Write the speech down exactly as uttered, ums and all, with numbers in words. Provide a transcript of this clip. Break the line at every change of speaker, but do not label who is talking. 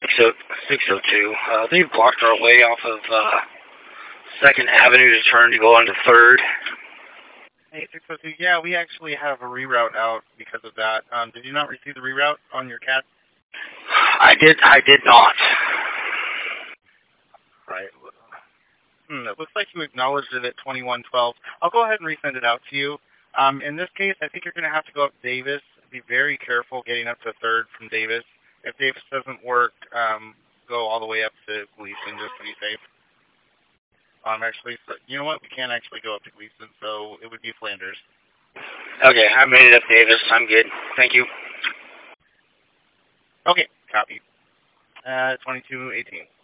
six oh two. Uh, they blocked our way off of uh, Second Avenue to turn to go onto Third.
Hey, six oh two. Yeah, we actually have a reroute out because of that. Um, did you not receive the reroute on your cat?
I did. I did not.
Right. Hmm, it looks like you acknowledged it at twenty-one twelve. I'll go ahead and resend it out to you. Um, in this case, I think you're going to have to go up Davis. Be very careful getting up to Third from Davis. If Davis doesn't work, um, go all the way up to Gleason just to be safe. Um, actually, so, you know what? We can't actually go up to Gleason, so it would be Flanders.
Okay, I made it up Davis. I'm good. Thank you.
Okay, copy. Uh, twenty-two eighteen.